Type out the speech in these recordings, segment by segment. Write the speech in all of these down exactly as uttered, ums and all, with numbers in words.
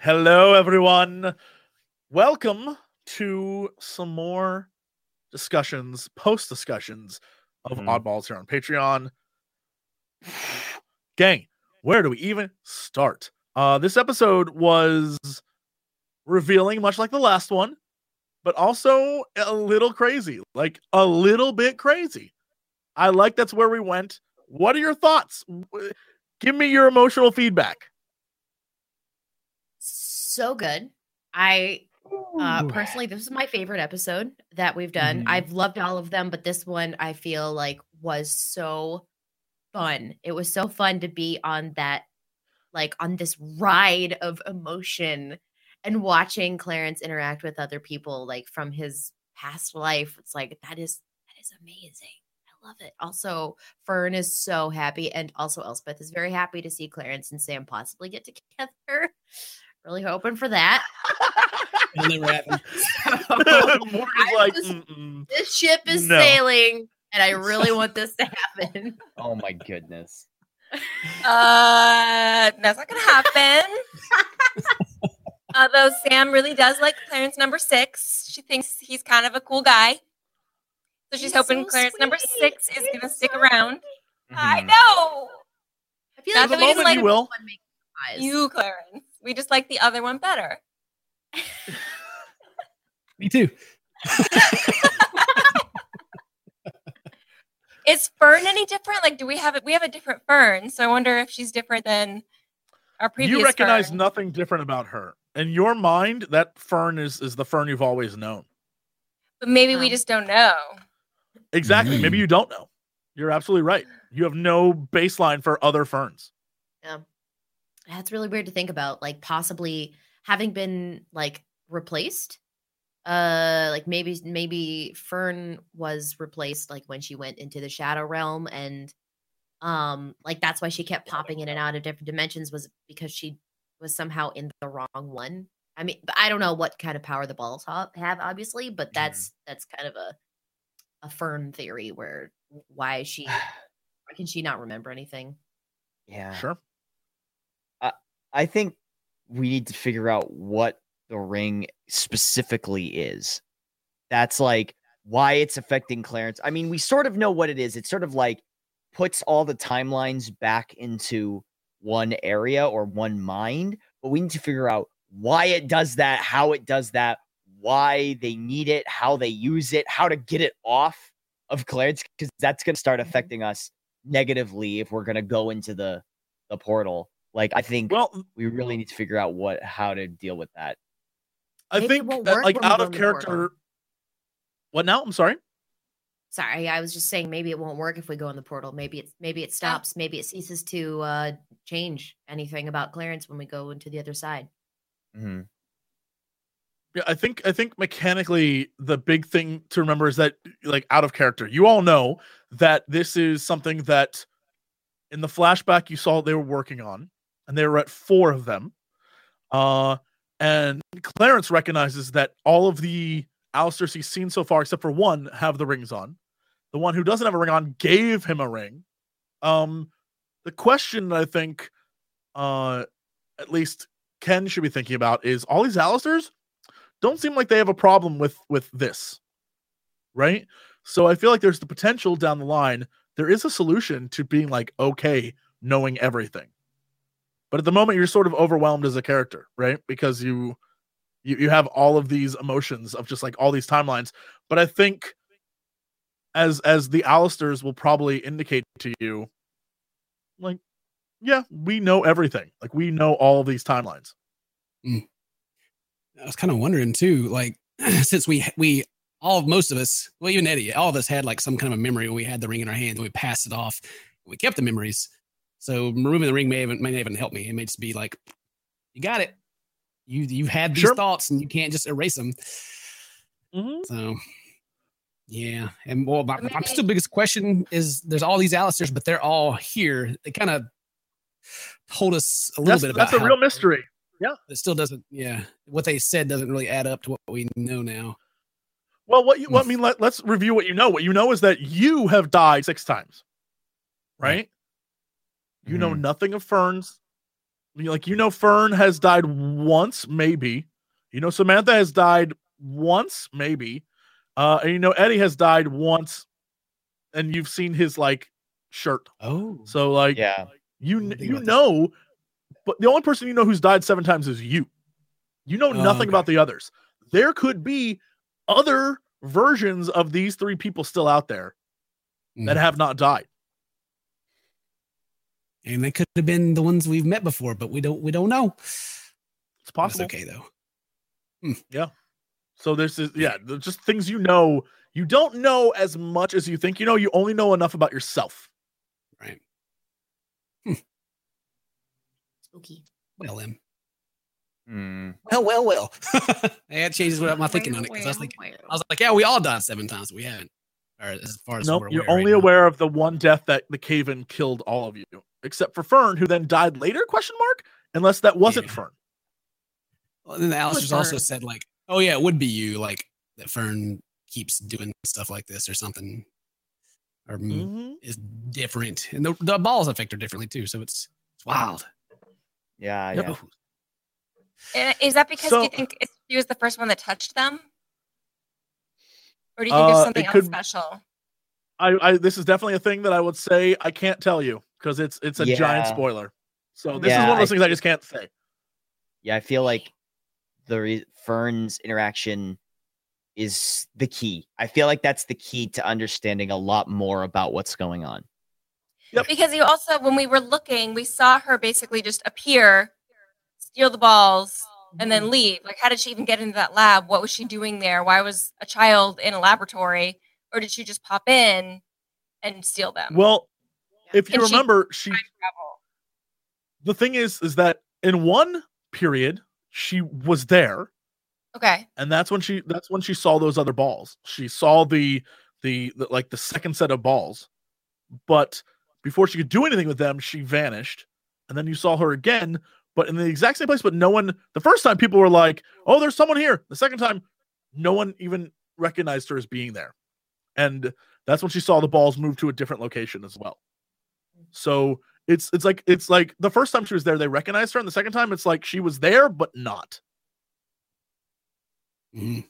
Hello, everyone. Welcome to some more discussions, post discussions of Mhm. Oddballs here on Patreon. Gang, where do we even start? Uh, this episode was revealing, much like the last one, but also a little crazy, like a little bit crazy. I like that's where we went. What are your thoughts? W- Give me your emotional feedback. So good. I uh Ooh. personally, this is my favorite episode that we've done. Mhm. I've loved all of them, but this one I feel like was so fun. It was so fun to be on that, like on this ride of emotion and watching Clarence interact with other people like from his past life. It's like that is that is amazing. I love it. Also, Fern is so happy, and also Elspeth is very happy to see Clarence and Sam possibly get together. Really hoping for that. It'll never happen. Morgan's I like, just- "Mm-mm." This ship is No. sailing, and I really want this to happen. Oh my goodness. Uh, that's not gonna happen. Although Sam really does like Clarence number six. She thinks he's kind of a cool guy. So she's He's hoping so Clarence number sweet. six is He's gonna so stick around. I Mhm. know. I feel Not like the we moment just like he will. one making eyes. You, Clarence. We just like the other one better. Me too. Is Fern any different? Like, do we have it? We have a different Fern, so I wonder if she's different than our previous. You recognize Fern. nothing different about her. In your mind, that Fern is, is the Fern you've always known. But maybe we Um, just don't know. Exactly. Mm. Maybe you don't know. You're absolutely right. You have no baseline for other Ferns. Yeah. That's really weird to think about. Like possibly having been like replaced. Uh like maybe maybe Fern was replaced like when she went into the Shadow Realm, and um like that's why she kept popping in and out of different dimensions, was because she was somehow in the wrong one. I mean, but I don't know what kind of power the balls ha- have, obviously, but that's that's kind of a a Fern theory where why is she why can she not remember anything? Yeah. Sure. I think we need to figure out what the ring specifically is. That's like why it's affecting Clarence. I mean, we sort of know what it is. It sort of like puts all the timelines back into one area or one mind, but we need to figure out why it does that, how it does that, why they need it, how they use it, how to get it off of Clarence, because that's going to start affecting us negatively if we're going to go into the the portal. Like, I think Well, we really need to figure out what how to deal with that. I Maybe it think won't that, work like when we out go of in the portal. character. What now? I'm sorry. Sorry, I was just saying maybe it won't work if we go in the portal. Maybe it's maybe it stops. Maybe it ceases to uh change anything about Clarence when we go into the other side. Mm-hmm. Yeah, I think I think mechanically the big thing to remember is that, like, out of character, you all know that this is something that in the flashback you saw they were working on, and they were at four of them. Uh, and Clarence recognizes that all of the Alistairs he's seen so far, except for one, have the rings on. The one who doesn't have a ring on gave him a ring. Um, the question I think, uh, at least Ken should be thinking about is all these Alistairs don't seem like they have a problem with with this, right? So I feel like there's the potential down the line. There is a solution to being like okay, knowing everything, but at the moment you're sort of overwhelmed as a character, right? Because you you you have all of these emotions of just like all these timelines. But I think as as the Alistairs will probably indicate to you, like, yeah, we know everything. Like we know all of these timelines. I was kind of wondering too, like since we we all most of us, well, even Eddie, all of us had like some kind of a memory when we had the ring in our hand and we passed it off. We kept the memories. So removing the ring may even may not even help me. It may just be like, you got it. You you've had these Sure. thoughts and you can't just erase them. Mm-hmm. So yeah. And well, my, my Maybe- still biggest question is there's all these Alistairs, but they're all here. They kind of told us a little That's, bit about that's a how- real mystery. It still doesn't, yeah. What they said doesn't really add up to what we know now. Well, what you, what, I mean, let, let's review what you know. What you know is that you have died six times, right? You know Mhm. nothing of Fern's like you know, Fern has died once, maybe. You know, Samantha has died once, maybe. Uh, and you know, Eddie has died once, and you've seen his like shirt. Oh, So like, Yeah. you Think you about this. know, but the only person you know who's died seven times is you. You know Oh, nothing okay. about the others. There could be other versions of these three people still out there that Mhm. have not died. and they could have been the ones we've met before, but we don't we don't know. It's That's possible. okay though. So this is yeah, they're just things you know. You don't know as much as you think you know. You only know enough about yourself. Right. Spooky. Well, then. Hmm. Well, well, well. That changes what my thinking on it because I was thinking, I was like, yeah, we all died seven times. We haven't, or as far as Nope, we're you're aware only right now. aware of the one death that the cave-in killed all of you, except for Fern, who then died later? Question mark. Unless that wasn't Yeah. Fern. Well, then the Alistair's also Fern. said like, oh yeah, it would be you, like that Fern keeps doing stuff like this or something, or mm. Mm-hmm. is different, and the, the balls affect her differently too. So it's it's wild. Yeah, Yep. yeah. And is that because So- you think it's- she was the first one that touched them? Or do you think Uh, there's something it else could- special? I, I this is definitely a thing that I would say I can't tell you because it's it's a giant Yeah. spoiler. So this is Yeah, one of those I- things I just can't say. Yeah, I feel like the re- Fern's interaction is the key. I feel like that's the key to understanding a lot more about what's going on. Yep. Because you also, when we were looking, we saw her basically just appear, steal the balls, and then leave. Like, how did she even get into that lab? What was she doing there? Why was a child in a laboratory? Or did she just pop in and steal them? Well, if you Can she- remember, she Time travel. the thing is is that in one period she was there, Okay. and that's when she that's when she saw those other balls. She saw the the, the like the second set of balls, but before she could do anything with them, she vanished, and then you saw her again, but in the exact same place. But no one. The first time, people were like, "Oh, there's someone here." The second time, no one even recognized her as being there, and that's when she saw the balls move to a different location as well. So it's it's like it's like the first time she was there, they recognized her, and the second time, it's like she was there but not. Mhm.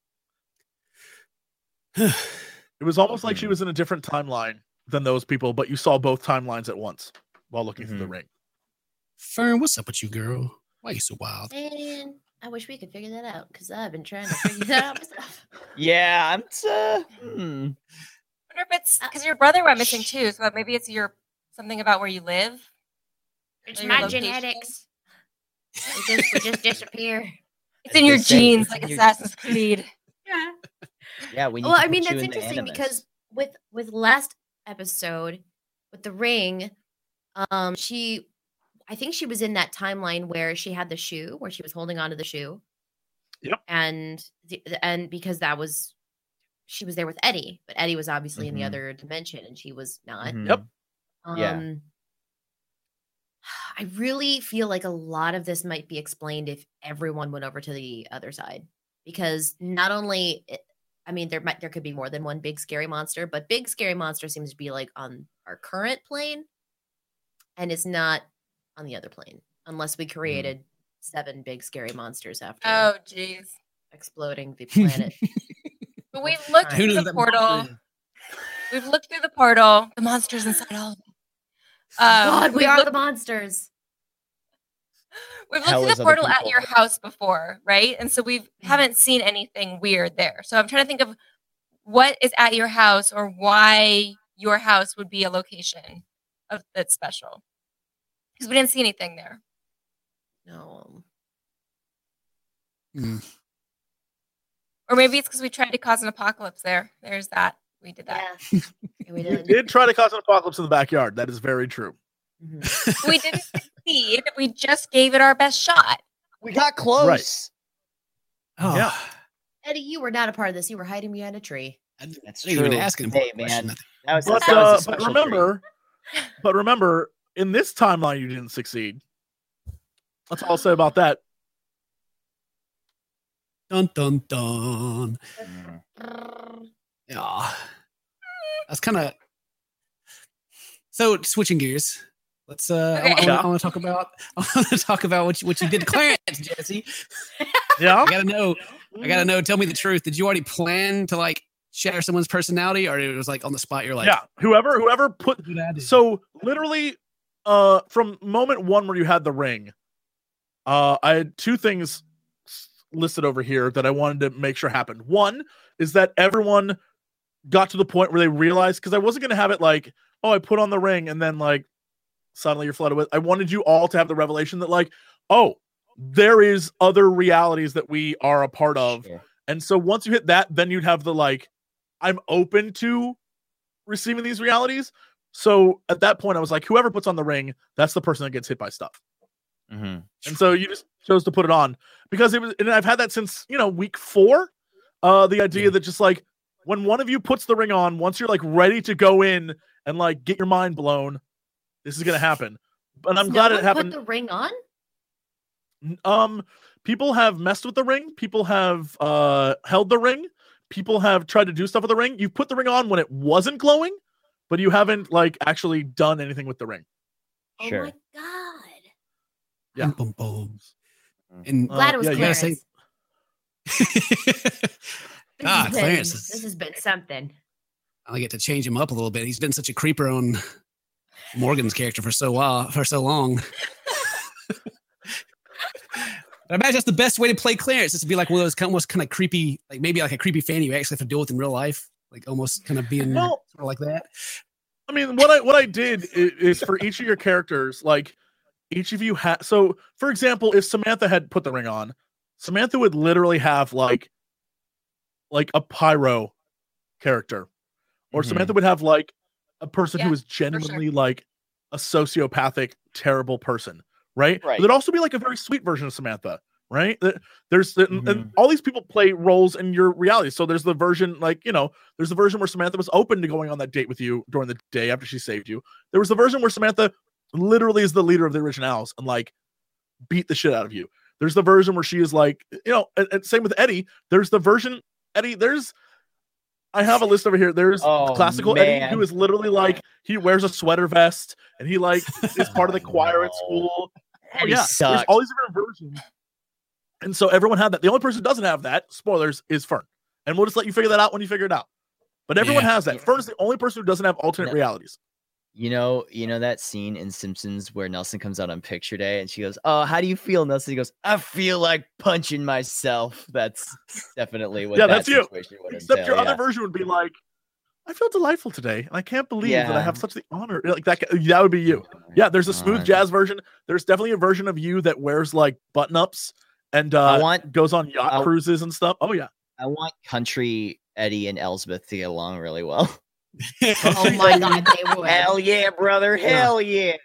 It was almost like she was in a different timeline than those people, but you saw both timelines at once while looking through the Mhm. ring. Fern, what's up with you, girl? Why you so wild? Man, I wish we could figure that out because I've been trying to figure that out myself. Yeah, I'm. T- uh, hmm. I wonder if it's because your brother went missing too, so maybe it's your something about where you live. It's Or your my location. genetics. We just, we just disappear. It's in your They say genes, it's like in your- Assassin's Creed. Yeah. Yeah, we need Well, to I mean put you that's in the interesting animus. because with with last episode with the ring, um, she, I think she was in that timeline where she had the shoe, where she was holding onto the shoe. Yep. And the, and because that was, she was there with Eddie, but Eddie was obviously in the Mhm. other dimension, and she was not. Mhm. Yep. Um, Yeah. I really feel like a lot of this might be explained if everyone went over to the other side, because not only, it- I mean, there might there could be more than one big scary monster, but big scary monster seems to be like on our current plane, and it's not on the other plane unless we created seven big scary monsters after Oh, jeez. exploding the planet. But we've looked Who through knows the that portal. monster We've looked through the portal. The monsters inside all of them. Um, God, we we've are looked, the monsters. we've looked Hell through is the other portal at people. your house before, right? And so we haven't seen anything weird there. So I'm trying to think of what is at your house or why your house would be a location of that's special. Because we didn't see anything there. No. Hmm. Or maybe it's because we tried to cause an apocalypse there. There's that. We did that. Yeah. Yeah, we We did. did try to cause an apocalypse in the backyard. That is very true. Mhm. We didn't succeed. We just gave it our best shot. We got close. Oh, Yeah. Eddie, you were not a part of this. You were hiding behind a tree. I didn't, That's I didn't even true. ask an Hey, important question. man. That was, But, that was a uh, but special remember, but remember, in this timeline, you didn't succeed. That's all I'll say about that. Dun dun dun. treat. Mhm. Yeah, that's kind of. So switching gears, Let's. Uh, Okay. I, Yeah. want to talk about. I want to talk about what you, what you did to Clarence, Jesse. Yeah. I gotta know. I gotta know. Tell me the truth. Did you already plan to like shatter someone's personality, or it was like on the spot? You're like, yeah. Whoever whoever put "What did I do?" so literally uh from moment one where you had the ring, uh I had two things s- listed over here that I wanted to make sure happened. One is that everyone got to the point where they realized, because I wasn't gonna have it like, oh, I put on the ring and then like suddenly you're flooded with. I wanted you all to have the revelation that like, oh, there is other realities that we are a part of. Sure. And so once you hit that, then you'd have the like, I'm open to receiving these realities. So at that point, I was like, whoever puts on the ring, that's the person that gets hit by stuff. Mhm. And so you just chose to put it on because it was, and I've had that since, you know, week four. Uh, the idea Yeah. that just like when one of you puts the ring on, once you're like ready to go in and like get your mind blown, this is gonna happen. But I'm Does glad no it one happened. Put the ring on. Um, people have messed with the ring. People have uh held the ring. People have tried to do stuff with the ring. You put the ring on when it wasn't glowing, but you haven't like actually done anything with the ring. Oh Sure. my god! Yeah. Boom, boom. Mm. And Uh, Glad it was yeah, you gotta Clarence. say- This Ah, has been- Clarence is- This has been something. I get to change him up a little bit. He's been such a creeper on Morgan's character for so while, for so long. But I imagine that's the best way to play Clarence is to be like one of those kind almost kind of creepy, like maybe like a creepy fan you actually have to deal with in real life, like almost kind of being Well- sort of like that. I mean, what I what I did is, is for each of your characters, like each of you had. So, for example, if Samantha had put the ring on, Samantha would literally have like like a pyro character, or Mhm. Samantha would have like a person Yeah, who is genuinely like a sociopathic, terrible person, right? Right. But there'd also be like a very sweet version of Samantha, right? That- There's the, and Mhm. all these people play roles in your reality. So there's the version like, you know, there's the version where Samantha was open to going on that date with you during the day after she saved you. There was the version where Samantha literally is the leader of the originals and like beat the shit out of you. There's the version where she is like, you know, and, and same with Eddie. There's the version, Eddie, there's I have a list over here. There's Oh, classical Eddie, man. who is literally like he wears a sweater vest and he like is part of the choir at No. school. Oh Eddie yeah, there's sucks. all these different versions, and so everyone had that. The only person who doesn't have that, spoilers, is Fern, and we'll just let you figure that out when you figure it out. But everyone Yeah. has that. Fern is the only person who doesn't have alternate No. realities. You know, you know that scene in Simpsons where Nelson comes out on picture day and she goes, "Oh, how do you feel, Nelson?" He goes, "I feel like punching myself." That's definitely what Yeah, that that's you. situation would Except entail, your yeah. other version would be like, "I feel delightful today, and I can't believe that I Yeah. have such the honor." Like that. That would be you. Yeah, there's a smooth Uh, jazz version. There's definitely a version of you that wears like button ups and uh, I want goes on yacht I- cruises and stuff. Oh yeah, I want country Eddie and Elsbeth to get along really well. Oh my god, they would. Hell yeah, brother. Hell yeah.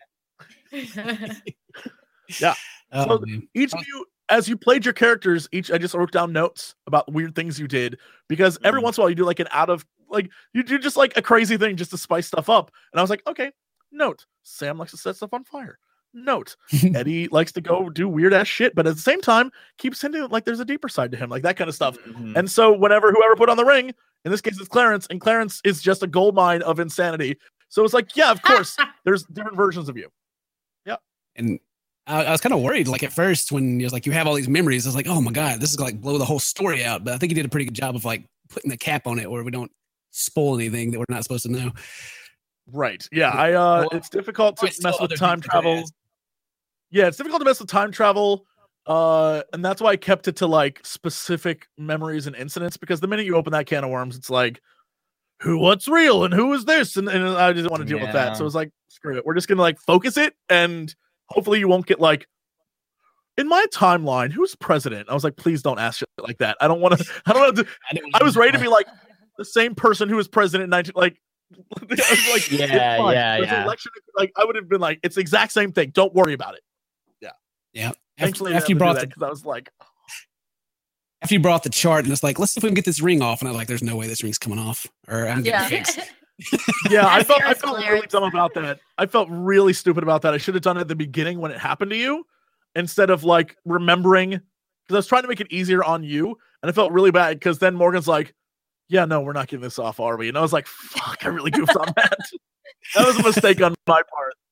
Oh, So- man. each of you, as you played your characters, each I just wrote down notes about weird things you did because every Mhm. once in a while you do like an out of like you do just like a crazy thing just to spice stuff up. And I was like, okay, note Sam likes to set stuff on fire. Note Eddie likes to go do weird ass shit, but at the same time keeps hinting like there's a deeper side to him, like that kind of stuff. Mhm. And so whenever whoever put on the ring, in this case it's Clarence, and Clarence is just a gold mine of insanity. So it's like, yeah, of course, there's different versions of you. And I, I was kind of worried, like at first when he was like, you have all these memories. I was like, oh my god, this is gonna like blow the whole story out. But I think he did a pretty good job of like putting the cap on it, where we don't spoil anything that we're not supposed to know. Right. Yeah. I uh Well, it's difficult to Probably still mess with other time things we could travel. ask. Yeah, it's difficult to mess with time travel. Uh and that's why I kept it to like specific memories and incidents, because the minute you open that can of worms, it's like who what's real and who is this? And, and I didn't want to deal with that. So Yeah. it's like, screw it. We're just gonna like focus it, and hopefully you won't get like in my timeline, who's president? I was like, please don't ask shit like that. I don't want to I don't know. I, didn't I was ready to be like the same person who was president in nineteen like I was like, Yeah, it's fine. yeah, There's an yeah. election, like I would have been like, it's the exact same thing. Don't worry about it. yeah. Thankfully, After, after you brought the because I was like, after you brought the chart and it's like, let's see if we can get this ring off. And I was like, there's no way this ring's coming off. Or I'm getting Yeah. fixed. yeah, I That's felt I yours, felt really Clarence. dumb about that. I felt really stupid about that. I should have done it at the beginning when it happened to you, instead of like remembering, because I was trying to make it easier on you, and I felt really bad because then Morgan's like, yeah, no, we're not getting this off, are we? And I was like, fuck, I really goofed on that. That was a mistake on my part.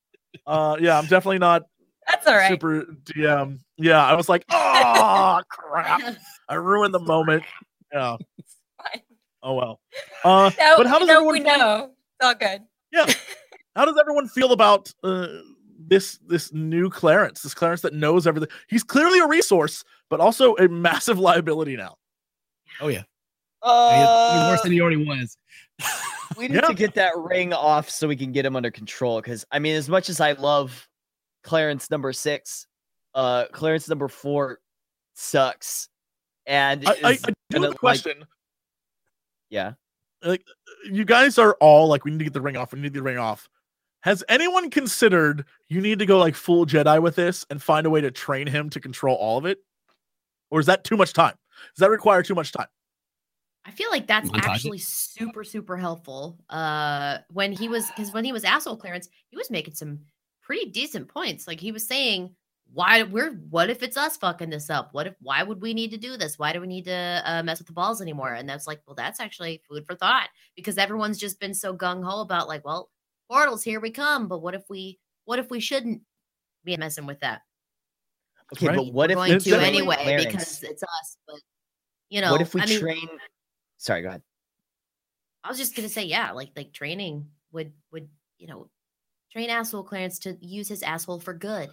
Uh, yeah, I'm definitely not That's all right. super D M. Yeah, I was like, oh crap, I ruined the moment. Yeah. Fine. Oh well. Uh, No, but how you does know, everyone we feel? know. It's all good. Yeah. How does everyone feel about uh, this this new Clarence? This Clarence that knows everything. He's clearly a resource, but also a massive liability now. Oh yeah, Uh, He's worse than he already was. we need Yeah. to get that ring off so we can get him under control. Because I mean, as much as I love Clarence number six, uh, Clarence number four sucks. And I, I, is I do gonna, have a question. yeah, Like, you guys are all like, we need to get the ring off. We need the ring off. Has anyone considered you need to go like full Jedi with this and find a way to train him to control all of it? Or is that too much time? Does that require too much time? I feel like that's Montage it. actually super, super helpful. Uh, when he was, because when he was asshole Clarence, he was making some pretty decent points. Like he was saying, why we're, what if it's us fucking this up? What if, why would we need to do this? Why do we need to uh, mess with the balls anymore? And that's like, well, that's actually food for thought because everyone's just been so gung ho about like, well, portals, here we come. But what if we, what if we shouldn't be messing with that? okay, Right. but what We're if going we to train anyway Clarence? because it's us. But you know, What if we I mean, train? Sorry, go ahead. I was just gonna say, yeah, like like training would would you know train asshole Clarence to use his asshole for good.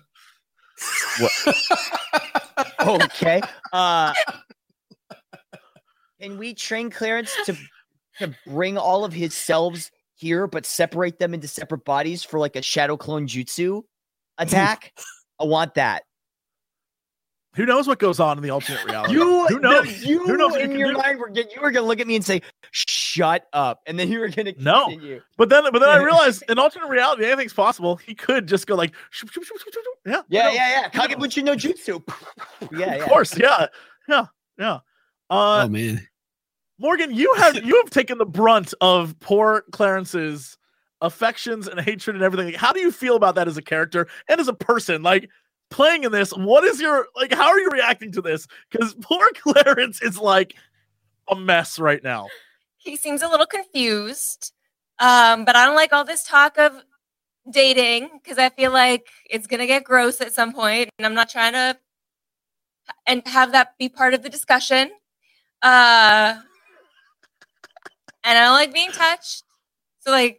Okay. Uh, can we train Clarence to to bring all of his selves here, but separate them into separate bodies for like a shadow clone jutsu attack? I want that. Who knows what goes on in the alternate reality? You, Who knows? no, you Who knows what you in can your do? mind were get, you were gonna look at me and say, "Shut up," and then you were gonna No. continue. But then, but then I realized in alternate reality, anything's possible. He could just go like, shoop, shoop, shoop, shoop, shoop, shoop. yeah, Yeah, who knows? yeah, yeah. Who knows? Kagebuchi no jutsu. Yeah, Of yeah. course, yeah, yeah, yeah. Uh, oh man, Morgan, you have you have taken the brunt of poor Clarence's affections and hatred and everything. How do you feel about that as a character and as a person? Like playing in this, what is your like? How are you reacting to this? Because poor Clarence is like a mess right now. He seems a little confused. Um, but I don't like all this talk of dating because I feel like it's gonna get gross at some point, and I'm not trying to and have that be part of the discussion. Uh, and I don't like being touched. So like,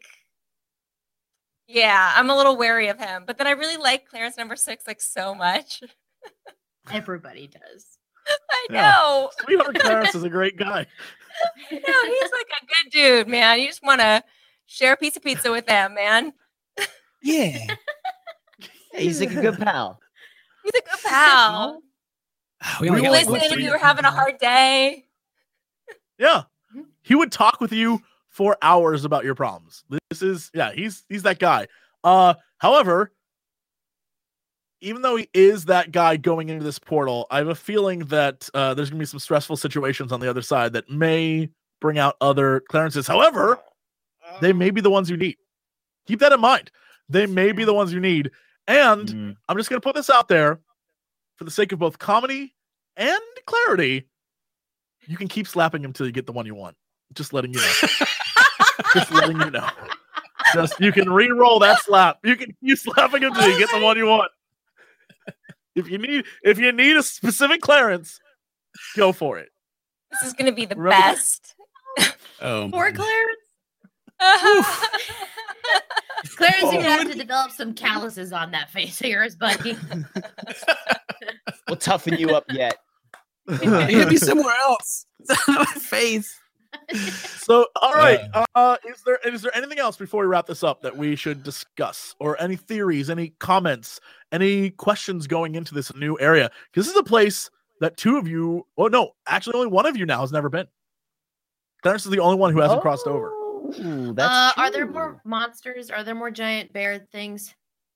yeah, I'm a little wary of him. But then I really like Clarence number six like so much. Everybody does. I Yeah. know. Sweetheart Clarence is a great guy. No, he's like a good dude, man. You just want to share a piece of pizza with him, man. yeah. Hey, he's like a good pal. He's a good pal. We only We got like, Listen what, if three- you were having a hard day. Yeah, he would talk with you for hours about your problems. This is yeah, he's he's that guy. Uh, however, even though he is that guy going into this portal, I have a feeling that uh, there's gonna be some stressful situations on the other side that may bring out other Clarences. However, they may be the ones you need. Keep that in mind. They may be the ones you need. And Mm. I'm just gonna put this out there for the sake of both comedy and clarity. You can keep slapping him till you get the one you want. Just letting you know. Just letting you know. Just you can re-roll that slap. You can keep slapping him till you get the one you want. If you need if you need a specific Clarence, go for it. This is going to be the Remember- best. Oh, Poor man. Clarence. Clarence, you're Oh. gonna have to develop some calluses on that face of yours, buddy. We'll toughen you up yet. It'd be somewhere else. It's not my face. So, all right. Uh, is there is there anything else before we wrap this up that we should discuss, or any theories, any comments, any questions going into this new area? Because this is a place that two of you, oh no, actually only one of you now has never been. Clarence is the only one who hasn't crossed over. Ooh, that's Uh, are there true. more monsters? Are there more giant bear things?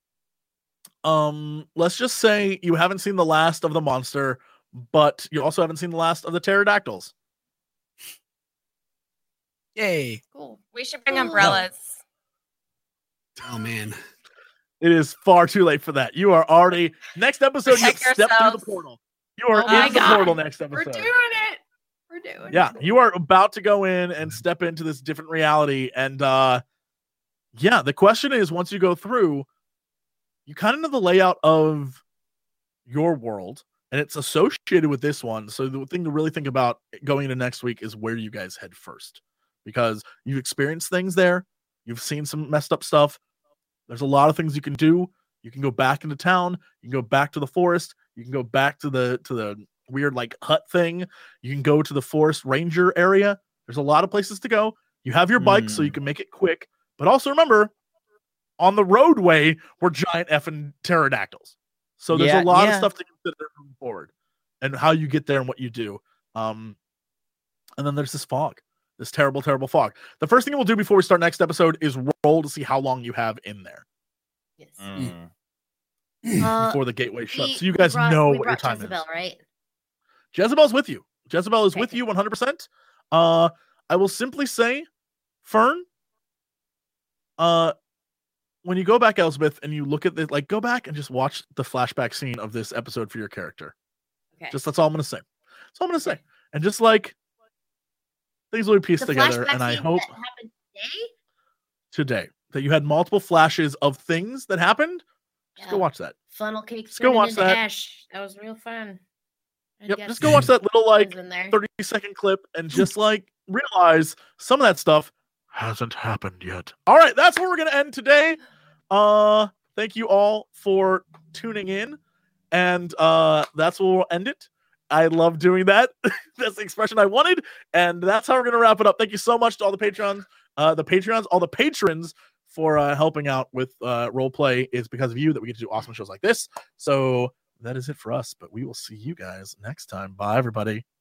Um, let's just say you haven't seen the last of the monster, but you also haven't seen the last of the pterodactyls. Yay. Cool. We should bring umbrellas. Oh man. It is far too late for that. You are already next episode. You have Protect stepped through the yourselves. portal. You are Oh my in the God. portal next We're episode. doing it. We're doing Yeah, it. you are about to go in and step into this different reality. And uh yeah, the question is, once you go through, you kind of know the layout of your world, and it's associated with this one. So the thing to really think about going into next week is where you guys head first, because you've experienced things there. You've seen some messed up stuff. There's a lot of things you can do. You can go back into town. You can go back to the forest. You can go back to the to the weird like hut thing. You can go to the forest ranger area. There's a lot of places to go. You have your bike, so you can make it quick. But also remember, on the roadway were giant effing pterodactyls. So there's Yeah, a lot yeah. of stuff to consider moving forward, and how you get there and what you do. Um, and then there's this fog, this terrible, terrible fog. The first thing we'll do before we start next episode is roll to see how long you have in there Yes. Mm. Uh, before the gateway we- shuts. So you we guys brought- know we what your brought time Jezebel, is. right? Jezebel's with you. Jezebel is Okay, with good. you one hundred percent. Uh, I will simply say, Fern, uh, when you go back, Elspeth, and you look at this, like, go back and just watch the flashback scene of this episode for your character. Okay. Just that's all I'm gonna say. That's all I'm gonna say. And just like things will be pieced The together, flashback and I scene hope that happened today. today that you had multiple flashes of things that happened. Just go Yeah. watch that. Funnel cake. Just go turning watch into that. Ash. That was real fun. I Yep, guess just go watch that little I like was in there. thirty second clip and just like realize some of that stuff hasn't happened yet. All right, that's where we're gonna end today. Uh, thank you all for tuning in, and uh, that's where we'll end it. I love doing that. That's the expression I wanted, and that's how we're gonna wrap it up. Thank you so much to all the Patreons, uh, the Patreons, all the patrons for uh, helping out with uh, role play. It's because of you that we get to do awesome shows like this. So that is it for us, but we will see you guys next time. Bye, everybody.